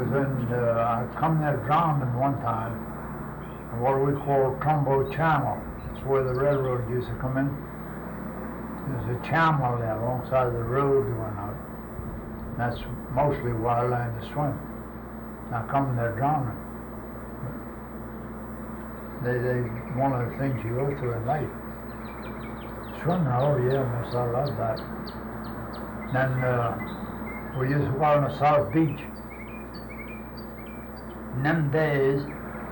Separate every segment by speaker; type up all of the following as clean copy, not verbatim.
Speaker 1: was in, I come there drowning one time, in what we call Trumbo Channel. It's where the railroad used to come in. There's a channel there alongside of the road going out. That's mostly where I learned to swim. I come there drowning. They one of the things you go through in life. Swimming, oh yeah, miss, I love that. Then we used to go on the South Beach. In them days,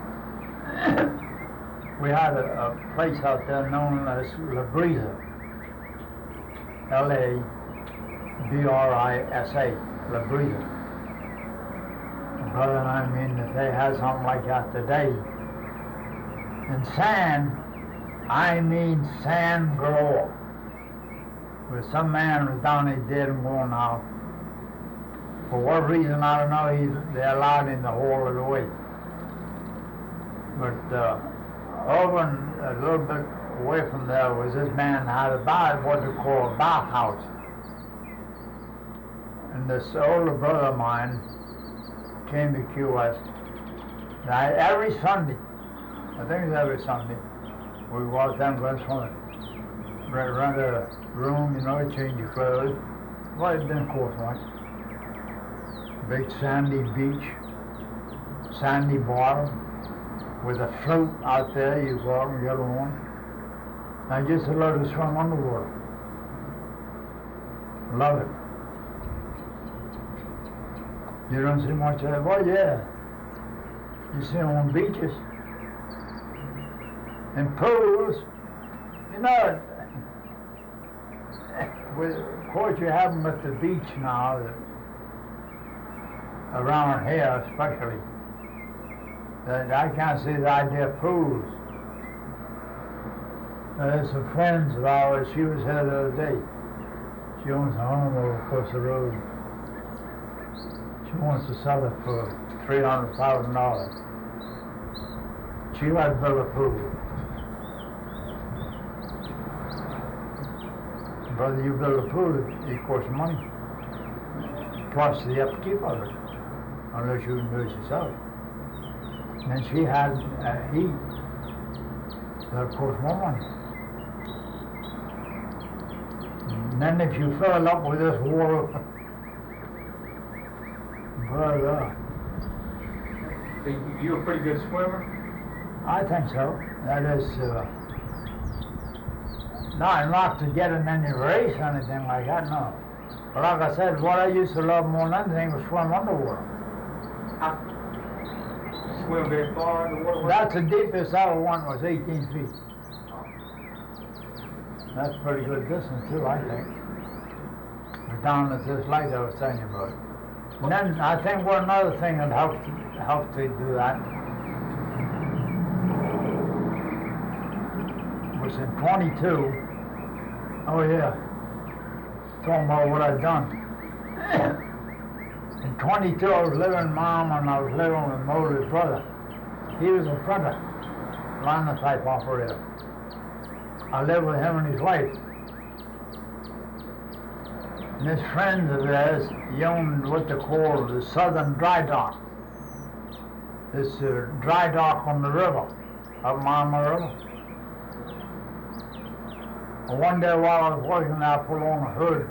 Speaker 1: we had a place out there known as La Brisa. L-A-B-R-I-S-A, La Brisa. Brother, I mean, if they had something like that today. And sand, I mean sand galore. With some man was down there dead and gone now. For what reason, I don't know, they allowed him to haul it away. But over a little bit away from there was this man had what they call a bathhouse. And this older brother of mine came to Key West. Every Sunday, I think it's every Sunday, we go out there and go swimming. Rent a room, you know, change your clothes. Well, it didn't cost much. Big sandy beach, sandy bottom, with a float out there, you go out and get on. I just love to swim underwater. Love it. You don't see much of it? Well, yeah. You see them on beaches. In pools, you know, of course you have them at the beach now, around here especially. I can't see the idea of pools. There's some friends of ours, she was here the other day. She owns a home over across the road. She wants to sell it for $300,000. She had to build a pool. Brother, you build a pool, it costs money. Plus the upkeep of it, unless you can do it yourself. And then she had heat. That costs more money. And then if you fill it up with this water, brother.
Speaker 2: You a pretty good swimmer?
Speaker 1: I think so. That is, not to get in any race or anything like that, no. But like I said, what I used to love more than anything was swim underwater.
Speaker 2: Swim very far underwater?
Speaker 1: That's the deepest I ever went was 18 feet. That's pretty good distance too, I think. We're down at this light I was telling you about. And then I think one other thing that helped to do that was in 22. Oh yeah, talking about what I've done. In 22 I was living with Mom and I was living with Moses' brother. He was a printer, linotype operator. I lived with him and his wife. And his friends of theirs, he owned what they call the Southern Dry Dock. This dry dock on the river, up Mama River. And one day while I was working there, I put on a hood.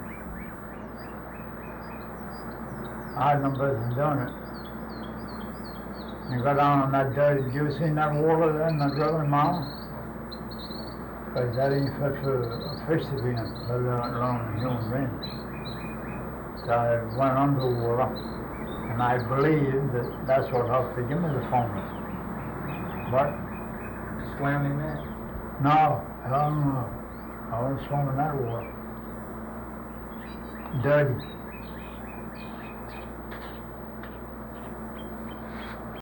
Speaker 1: I had no business doing it. You go down on that dirty, did you see that water there in the river, Mama? Because that ain't fit for a fish to be in, let alone a human being. So I went underwater, and I believe that's what helped to give me the phone. But
Speaker 2: Swam in that?
Speaker 1: no, hell no. I wasn't swimming that water. Dirty.